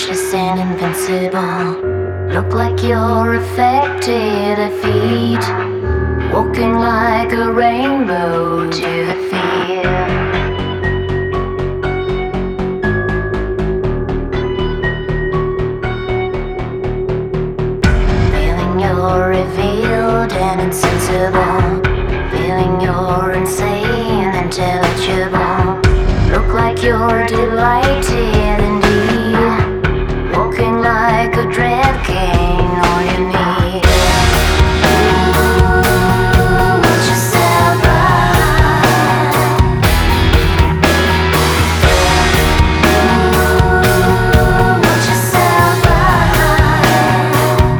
speechless and invincible. Look like you're affected, defeat. Walking like a rainbow to the fear. Feeling you're revealed and insensible. Feeling you're insane and intelligible. Look like you're delighted indeed. Walking like a dread king, all you need. Ooh, watch yourself ride. Ooh, watch yourself ride.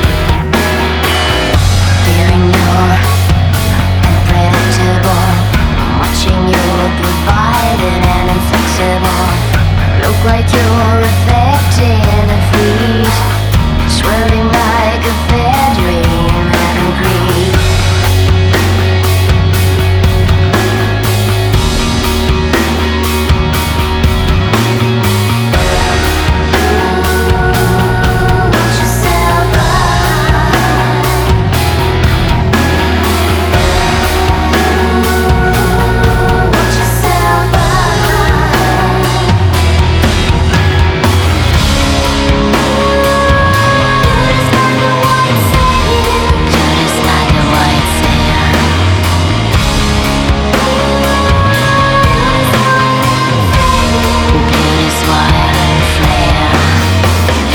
Feeling you're unpredictable. Watching you're divided and inflexible. Look like you're affected and freed. Swirling like a fair dream, having greed. Watch yourself ride. Watch yourself ride. Just like a white sand. Beauty's wild and flare.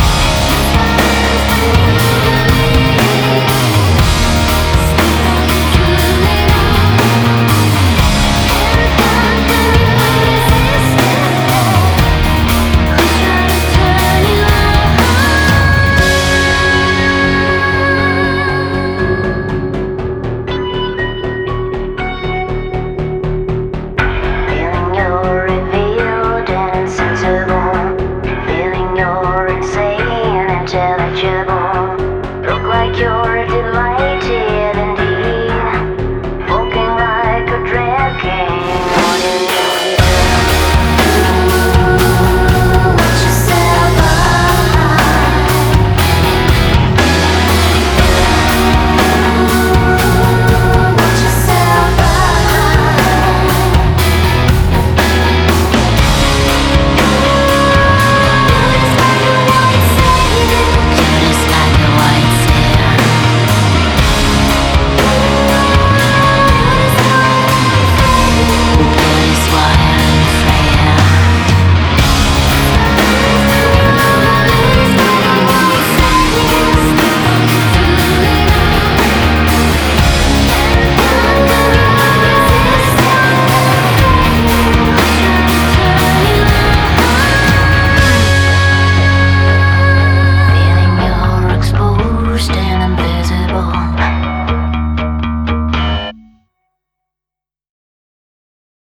Feeling you're revealed and insensible. Feeling you're insane and intelligible. Look like you're